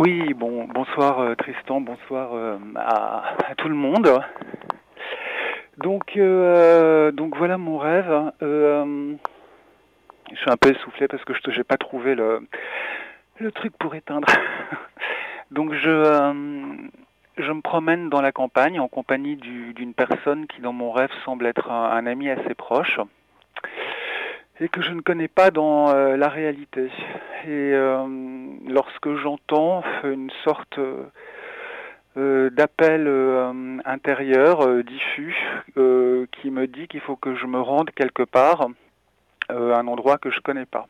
Oui, bonsoir Tristan, bonsoir à tout le monde. Donc voilà mon rêve. Je suis un peu essoufflé parce que j'ai pas trouvé le truc pour éteindre. Donc je me promène dans la campagne en compagnie d'une personne qui dans mon rêve semble être un ami assez proche et que je ne connais pas dans la réalité. Et lorsque j'entends une sorte d'appel intérieur diffus qui me dit qu'il faut que je me rende quelque part, un endroit que je connais pas.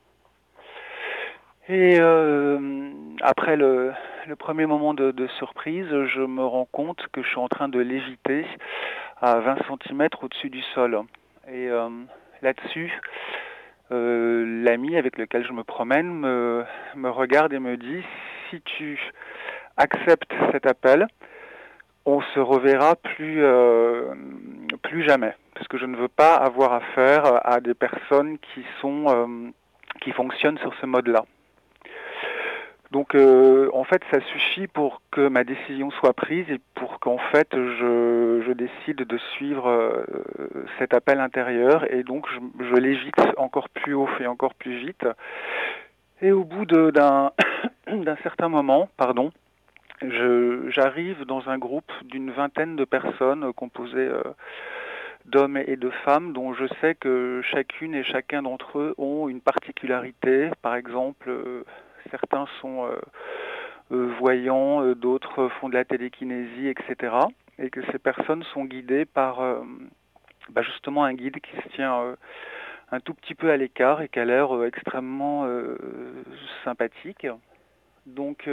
Et après le premier moment de surprise, je me rends compte que je suis en train de léviter à 20 cm au-dessus du sol. Et là-dessus, l'ami avec lequel je me promène me regarde et me dit « Si tu acceptes cet appel, on se reverra plus jamais, parce que je ne veux pas avoir affaire à des personnes qui fonctionnent sur ce mode-là. » Donc en fait ça suffit pour que ma décision soit prise et pour qu'en fait je décide de suivre cet appel intérieur, et donc je l'évite encore plus haut et encore plus vite. Et au bout d'un certain moment, j'arrive dans un groupe d'une vingtaine de personnes composées d'hommes et de femmes, dont je sais que chacune et chacun d'entre eux ont une particularité. Par exemple, certains sont voyants, d'autres font de la télékinésie, etc. Et que ces personnes sont guidées par justement un guide qui se tient un tout petit peu à l'écart et qui a l'air extrêmement sympathique. Donc,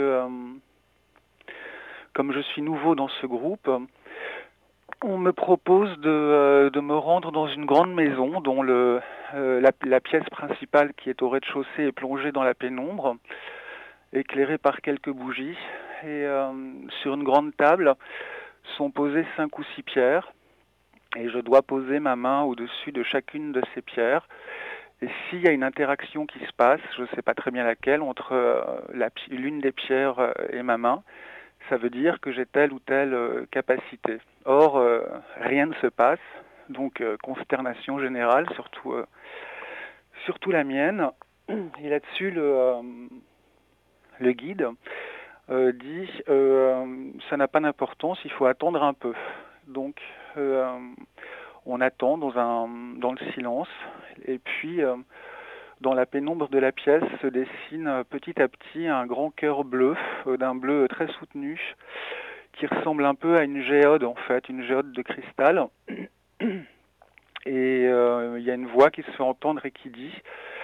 comme je suis nouveau dans ce groupe, on me propose de me rendre dans une grande maison dont la pièce principale qui est au rez-de-chaussée est plongée dans la pénombre, éclairée par quelques bougies. Et sur une grande table sont posées 5 ou 6 pierres. Et je dois poser ma main au-dessus de chacune de ces pierres. Et s'il y a une interaction qui se passe, je ne sais pas très bien laquelle, entre l'une des pierres et ma main, ça veut dire que j'ai telle ou telle capacité. Or, rien ne se passe, donc consternation générale, surtout la mienne. Et là-dessus, le guide dit ça n'a pas d'importance, il faut attendre un peu. Donc, on attend dans le silence, et puis dans la pénombre de la pièce se dessine petit à petit un grand cœur bleu, d'un bleu très soutenu, qui ressemble un peu à une géode en fait, une géode de cristal. Et il y a une voix qui se fait entendre et qui dit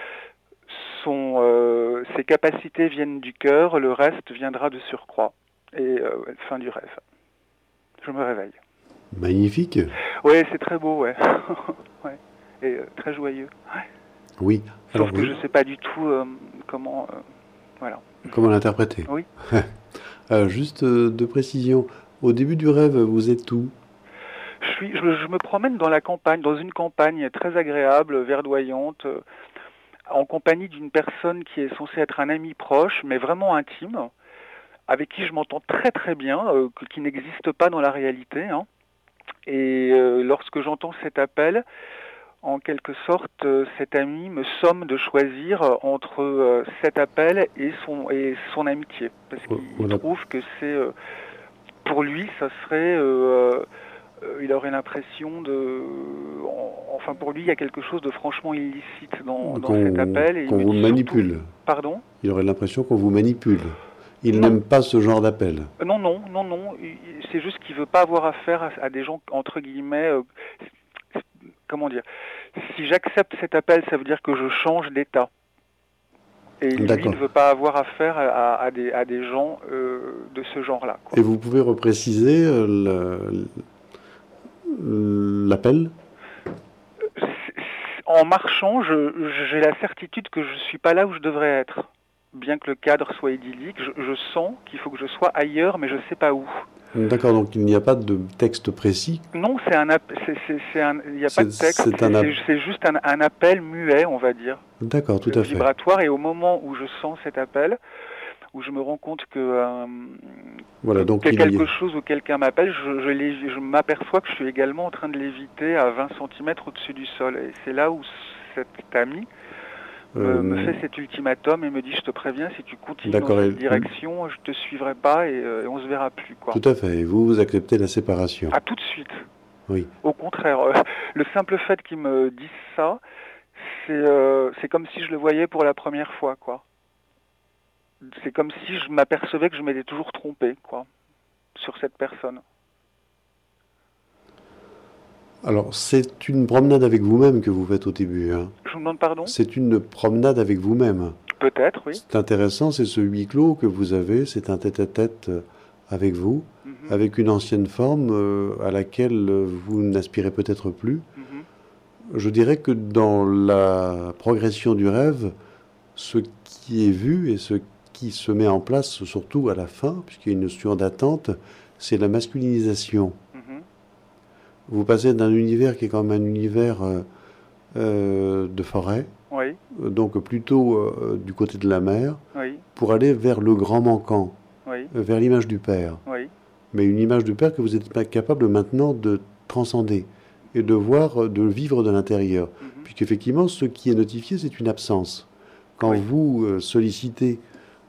ses capacités viennent du cœur, le reste viendra de surcroît. Et fin du rêve. Je me réveille. Magnifique. Oui, c'est très beau, ouais. Ouais. Et très joyeux. Ouais. Oui. Sauf que je ne sais pas du tout comment... voilà. Comment l'interpréter. Oui. Juste de précision, au début du rêve, vous êtes où ? Je me promène dans la campagne, dans une campagne très agréable, verdoyante, en compagnie d'une personne qui est censée être un ami proche, mais vraiment intime, avec qui je m'entends très très bien, qui n'existe pas dans la réalité. Hein. Et lorsque j'entends cet appel, en quelque sorte, cet ami me somme de choisir entre cet appel et son amitié. Parce qu'il trouve que c'est... pour lui, ça serait... il aurait l'impression de... Enfin, pour lui, il y a quelque chose de franchement illicite dans cet appel. Et qu'on vous manipule. Surtout... Pardon ? Il aurait l'impression qu'on vous manipule. Il n'aime pas ce genre d'appel. Non. C'est juste qu'il ne veut pas avoir affaire à des gens, entre guillemets... comment dire ? Si j'accepte cet appel, ça veut dire que je change d'état. Et lui ne veut pas avoir affaire à des gens de ce genre-là. Et vous pouvez repréciser l'appel ? En marchant, j'ai la certitude que je ne suis pas là où je devrais être. Bien que le cadre soit idyllique, je sens qu'il faut que je sois ailleurs, mais je ne sais pas où. D'accord, donc il n'y a pas de texte précis. Non, il n'y a pas de texte, c'est juste un appel muet, on va dire. D'accord, tout à fait. Vibratoire, et au moment où je sens cet appel, où je me rends compte Voilà, donc que il y a... quelque chose ou quelqu'un m'appelle, je m'aperçois que je suis également en train de léviter à 20 centimètres au-dessus du sol. Et c'est là où cet ami me fait cet ultimatum et me dit: je te préviens, si tu continues dans D'accord, cette direction, je te suivrai pas et on se verra plus, quoi. tout à fait. Et vous acceptez la séparation. Ah, tout de suite. Oui. Au contraire, le simple fait qu'il me dise ça, c'est comme si je le voyais pour la première fois, quoi. C'est comme si je m'apercevais que je m'étais toujours trompé, quoi, sur cette personne. Alors, c'est une promenade avec vous-même que vous faites au début, hein. Je vous demande pardon? C'est une promenade avec vous-même. Peut-être, oui. C'est intéressant, c'est ce huis clos que vous avez, c'est un tête-à-tête avec vous, avec une ancienne forme à laquelle vous n'aspirez peut-être plus. Je dirais que dans la progression du rêve, ce qui est vu et ce qui se met en place, surtout à la fin, puisqu'il y a une notion d'attente, c'est la masculinisation. Vous passez d'un univers qui est quand même un univers de forêt, Oui, donc plutôt du côté de la mer, oui, pour aller vers le grand manquant, oui, vers l'image du père. oui, Mais une image du père que vous êtes pas capable maintenant de transcender et de voir, de vivre de l'intérieur. Puisqu'effectivement, ce qui est notifié, c'est une absence. Quand Oui. vous sollicitez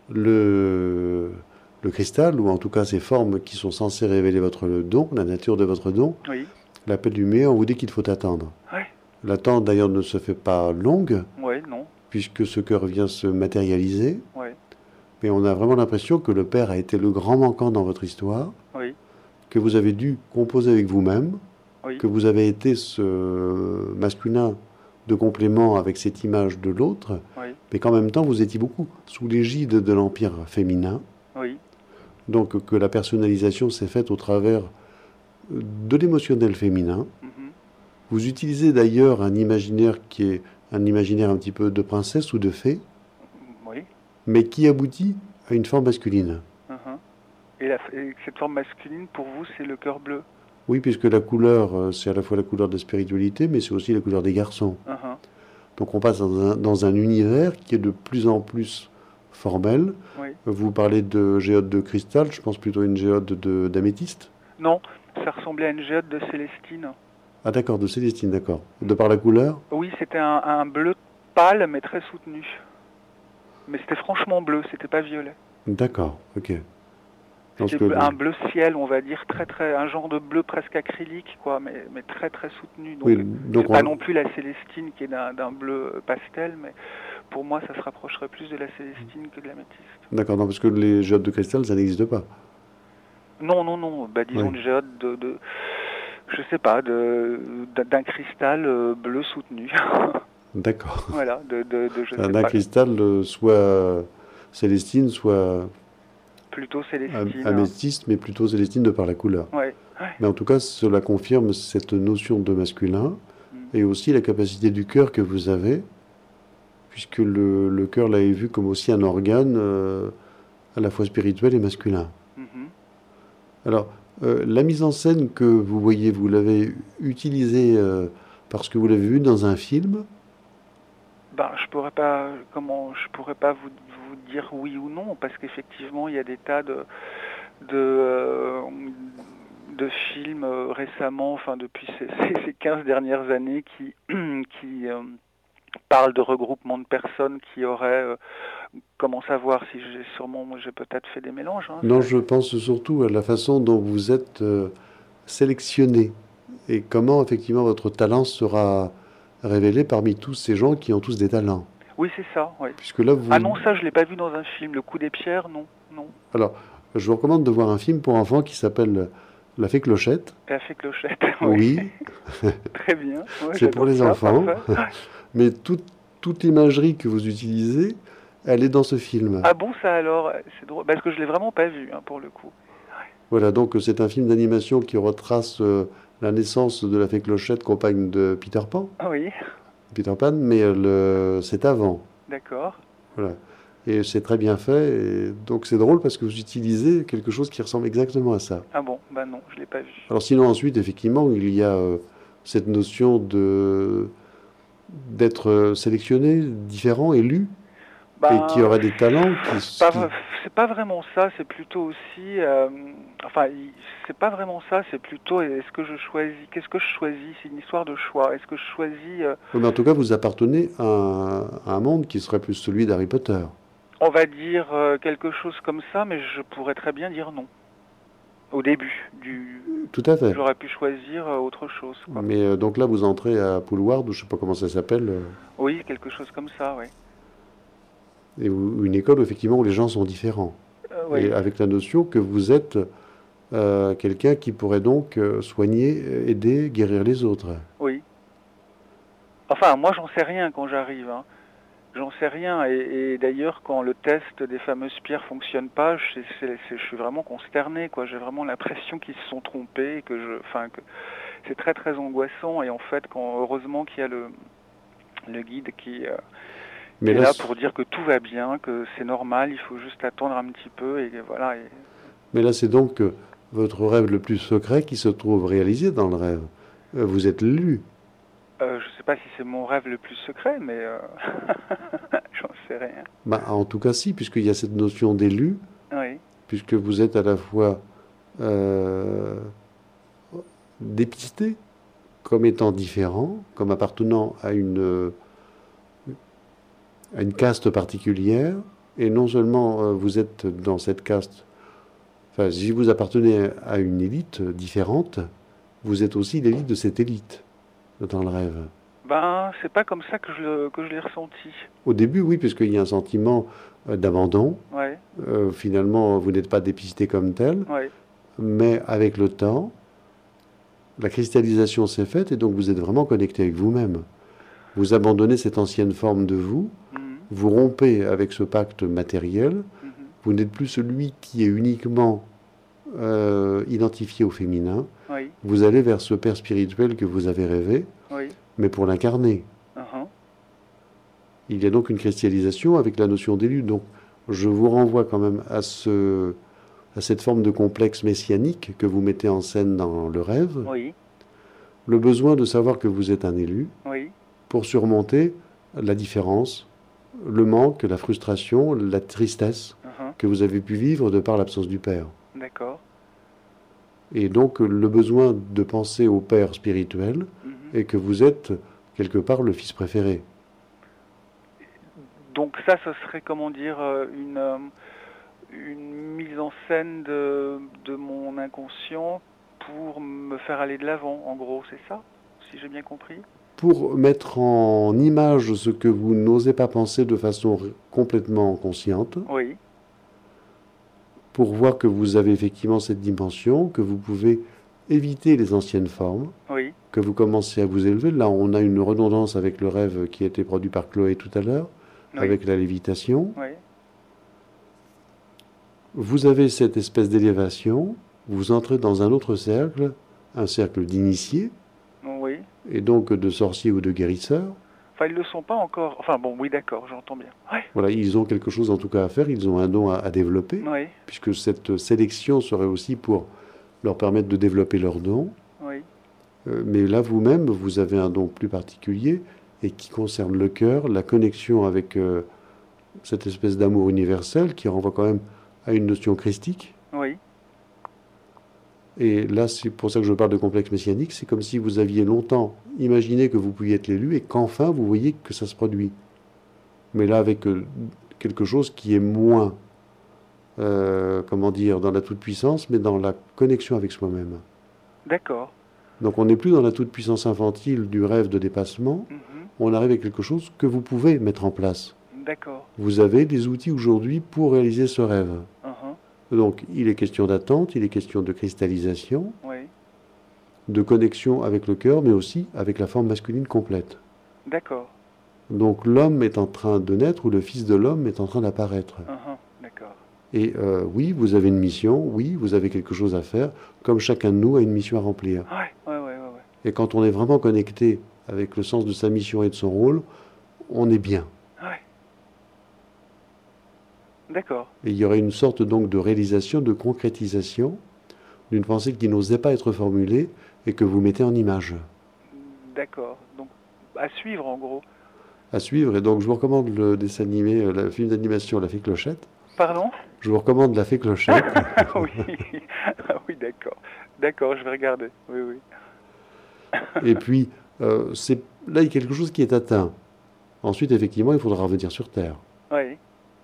le cristal, ou en tout cas ces formes qui sont censées révéler votre don, la nature de votre don, oui, l'appel du méa, on vous dit qu'il faut attendre. ouais, L'attente d'ailleurs ne se fait pas longue, ouais, non, puisque ce cœur vient se matérialiser, ouais, mais on a vraiment l'impression que le père a été le grand manquant dans votre histoire, oui, que vous avez dû composer avec vous-même, oui, que vous avez été ce masculin de complément avec cette image de l'autre, oui, mais qu'en même temps vous étiez beaucoup sous l'égide de l'empire féminin, oui, donc que la personnalisation s'est faite au travers de l'émotionnel féminin. Vous utilisez d'ailleurs un imaginaire qui est un imaginaire un petit peu de princesse ou de fée, oui. mais qui aboutit à une forme masculine. Et cette forme masculine, pour vous, c'est le cœur bleu. Oui, puisque la couleur, c'est à la fois la couleur de la spiritualité, mais c'est aussi la couleur des garçons. Donc on passe dans un univers qui est de plus en plus formel. Oui. Vous parlez de géode de cristal, je pense plutôt à une géode d'améthyste. Non, ça ressemblait à une géode de Célestine. Ah d'accord, de Célestine, d'accord. De par la couleur? Oui, c'était un bleu pâle, mais très soutenu. Mais c'était franchement bleu, c'était pas violet. D'accord, ok. C'était un bleu ciel, on va dire, un genre de bleu presque acrylique, quoi, mais très très soutenu. Donc, oui, donc c'est pas non plus la Célestine qui est d'un bleu pastel, mais pour moi, ça se rapprocherait plus de la Célestine que de l'améthyste. D'accord, non, parce que les géodes de cristal, ça n'existe pas. Non, non, non, bah disons une géode je sais pas, d'un cristal bleu soutenu. D'accord. Voilà, je sais pas. D'un cristal soit Célestine, soit plutôt Célestine. Améthyste, mais plutôt Célestine de par la couleur. Ouais. Mais en tout cas, cela confirme cette notion de masculin et aussi la capacité du cœur que vous avez, puisque le cœur l'avait vu comme aussi un organe à la fois spirituel et masculin. Alors, la mise en scène que vous voyez, vous l'avez utilisée parce que vous l'avez vue dans un film? Ben, je pourrais pas vous dire oui ou non, parce qu'effectivement, il y a des tas de films récemment, enfin depuis ces 15 dernières années, qui parlent de regroupement de personnes qui auraient, comment savoir si j'ai peut-être fait des mélanges. Hein, non, je pense surtout à la façon dont vous êtes sélectionné et comment effectivement votre talent sera révélé parmi tous ces gens qui ont tous des talents. Oui, c'est ça. Oui. Puisque là, vous... Ah non, ça je l'ai pas vu dans un film. Le coup des pierres, non, non. Alors, je vous recommande de voir un film pour enfants qui s'appelle La Fée Clochette. La Fée Clochette. Oui. Très bien. Ouais, c'est pour les enfants. Parfait. Mais toute l'imagerie que vous utilisez, elle est dans ce film. Ah bon, ça alors, c'est drôle, parce que je l'ai vraiment pas vu, hein, pour le coup. Voilà, donc c'est un film d'animation qui retrace la naissance de la Fée Clochette, compagne de Peter Pan. Oui. Peter Pan, mais c'est avant. D'accord. Voilà. Et c'est très bien fait. Et donc c'est drôle parce que vous utilisez quelque chose qui ressemble exactement à ça. Ah bon, bah non, je l'ai pas vu. Alors sinon ensuite, effectivement, il y a cette notion d'être sélectionné, différent, élu. et qui Ben, aurait des talents pas, qui... c'est pas vraiment ça, c'est plutôt aussi, enfin, c'est pas vraiment ça, c'est plutôt, est-ce que je choisis, qu'est-ce que je choisis? C'est une histoire de choix. Est-ce que je choisis, Oui, mais en tout cas, vous appartenez à un monde qui serait plus celui d'Harry Potter. on va dire quelque chose comme ça, mais je pourrais très bien dire non. Au début Tout à fait. j'aurais pu choisir autre chose, quoi. Mais donc là, vous entrez à Poulward, ou je sais pas comment ça s'appelle, Oui, quelque chose comme ça, oui. et une école, effectivement, où les gens sont différents. Et Oui, avec la notion que vous êtes quelqu'un qui pourrait donc soigner, aider, guérir les autres. oui. Enfin, moi, j'en sais rien quand j'arrive, hein. J'en sais rien. Et d'ailleurs, quand le test des fameuses pierres fonctionne pas, je suis vraiment consterné, quoi. J'ai vraiment l'impression qu'ils se sont trompés, enfin, que c'est très très angoissant. Et en fait, heureusement qu'il y a le guide Mais qui est là, là pour dire que tout va bien, que c'est normal, il faut juste attendre un petit peu et voilà. mais là, c'est donc votre rêve le plus secret qui se trouve réalisé dans le rêve. Vous êtes lu. Je sais pas si c'est mon rêve le plus secret, mais j'en sais rien. Bah, en tout cas, si, puisqu'il y a cette notion d'élu, Oui, puisque vous êtes à la fois euh, dépisté comme étant différent, comme appartenant à une caste particulière, et non seulement vous êtes dans cette caste, enfin, si vous appartenez à une élite différente, vous êtes aussi l'élite de cette élite dans le rêve. ben c'est pas comme ça que je l'ai ressenti. Au début, oui, puisqu'il y a un sentiment d'abandon. Ouais, Finalement, vous n'êtes pas dépisté comme tel, ouais, mais avec le temps, la cristallisation s'est faite et donc vous êtes vraiment connecté avec vous-même. Vous abandonnez cette ancienne forme de vous, mhm, vous rompez avec ce pacte matériel, mhm, vous n'êtes plus celui qui est uniquement identifié au féminin, oui, vous allez vers ce père spirituel que vous avez rêvé, oui, mais pour l'incarner. uhum, Il y a donc une cristallisation avec la notion d'élu. Donc je vous renvoie quand même à cette forme de complexe messianique que vous mettez en scène dans le rêve, oui, le besoin de savoir que vous êtes un élu oui, pour surmonter la différence, le manque, la frustration, la tristesse uhum, que vous avez pu vivre de par l'absence du Père. d'accord, Et donc le besoin de penser au Père spirituel mhm. et que vous êtes quelque part le fils préféré. Donc ça, ce serait comment dire une mise en scène de mon inconscient pour me faire aller de l'avant, en gros, c'est ça, si j'ai bien compris? Pour mettre en image ce que vous n'osez pas penser de façon complètement consciente, Oui, pour voir que vous avez effectivement cette dimension, que vous pouvez éviter les anciennes formes, oui, que vous commencez à vous élever. Là, on a une redondance avec le rêve qui a été produit par Chloé tout à l'heure, oui, avec la lévitation. oui, Vous avez cette espèce d'élévation, vous entrez dans un cercle d'initiés, oui. et donc de sorciers ou de guérisseurs. Enfin, ils le sont pas encore. Enfin bon, oui, d'accord, j'entends bien. Ouais, Voilà, ils ont quelque chose en tout cas à faire, ils ont un don à développer, oui, puisque cette sélection serait aussi pour leur permettre de développer leurs dons. oui, Mais là, vous-même, vous avez un don plus particulier et qui concerne le cœur, la connexion avec cette espèce d'amour universel qui renvoie quand même à une notion christique. oui, Et là, c'est pour ça que je parle de complexe messianique. C'est comme si vous aviez longtemps imaginé que vous pouviez être l'élu et qu'enfin vous voyez que ça se produit. Mais là, avec quelque chose qui est moins, comment dire, dans la toute-puissance, mais dans la connexion avec soi-même. d'accord. Donc on n'est plus dans la toute-puissance infantile du rêve de dépassement, Mhm, on arrive à quelque chose que vous pouvez mettre en place. d'accord. Vous avez des outils aujourd'hui pour réaliser ce rêve. Mhm, Donc il est question d'attente, il est question de cristallisation, oui, de connexion avec le cœur, mais aussi avec la forme masculine complète. d'accord. Donc l'homme est en train de naître, ou le fils de l'homme est en train d'apparaître. Mhm, d'accord. Et oui, vous avez une mission, oui, vous avez quelque chose à faire, comme chacun de nous a une mission à remplir. Ouais, ouais, ouais, ouais, ouais. Et quand on est vraiment connecté avec le sens de sa mission et de son rôle, on est bien. Ouais, d'accord. Et il y aurait une sorte donc de réalisation, de concrétisation d'une pensée qui n'osait pas être formulée et que vous mettez en image. D'accord. Donc, à suivre en gros. à suivre. Et donc, je vous recommande le dessin animé, le film d'animation La Fée Clochette. Pardon? Je vous recommande La Fée Clochette. Oui, ah oui, d'accord. D'accord, je vais regarder. Oui, oui. Et puis, là, il y a quelque chose qui est atteint. Ensuite, effectivement, il faudra revenir sur Terre. Oui,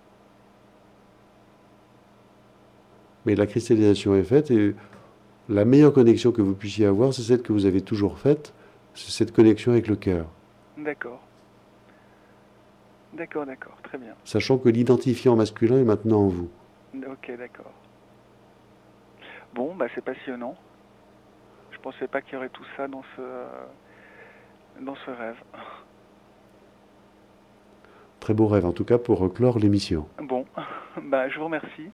Mais la cristallisation est faite et la meilleure connexion que vous puissiez avoir, c'est celle que vous avez toujours faite, c'est cette connexion avec le cœur. d'accord. D'accord, d'accord, très bien. Sachant que l'identifiant masculin est maintenant en vous. Ok, d'accord. Bon, bah c'est passionnant. Je pensais pas qu'il y aurait tout ça dans ce rêve. Très beau rêve, en tout cas, pour clore l'émission. Bon, bah je vous remercie.